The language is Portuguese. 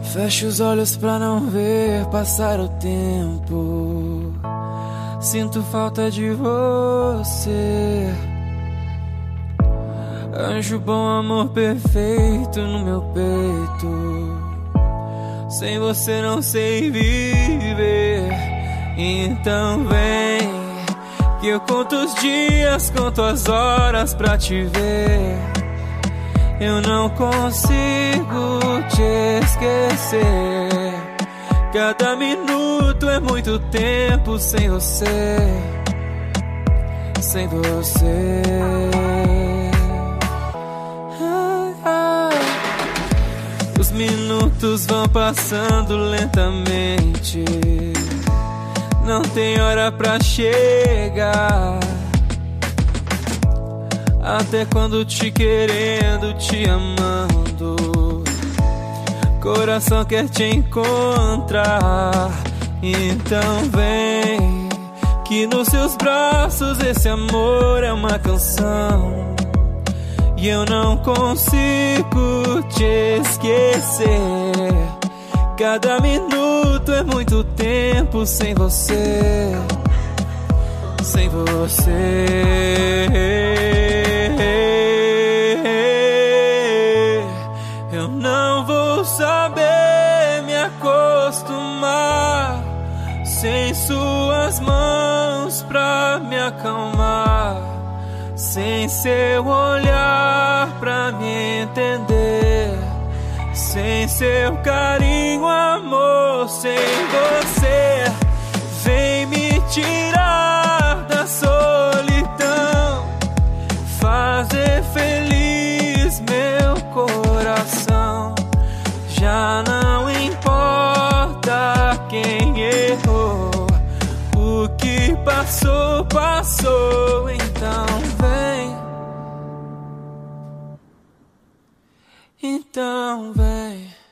Fecho os olhos pra não ver passar o tempo. Sinto falta de você. Anjo bom, amor perfeito no meu peito. Sem você não sei viver. Então vem, que eu conto os dias, conto as horas pra te ver. Eu não consigo te esquecer. Cada minuto é muito tempo sem você. Sem você. Os minutos vão passando lentamente. Não tem hora pra chegar. Até quando te querendo, te amando, coração quer te encontrar. Então vem, que nos seus braços esse amor é uma canção. E eu não consigo te esquecer. Cada minuto é muito tempo sem você. Sem você. Eu não vou saber me acostumar sem suas mãos pra me acalmar, sem seu olhar pra me entender, sem seu carinho, amor, sem você. Vem me tirar da solidão, fazer feliz meu coração. Já não importa quem errou, o que passou, passou. Então vem, então vem.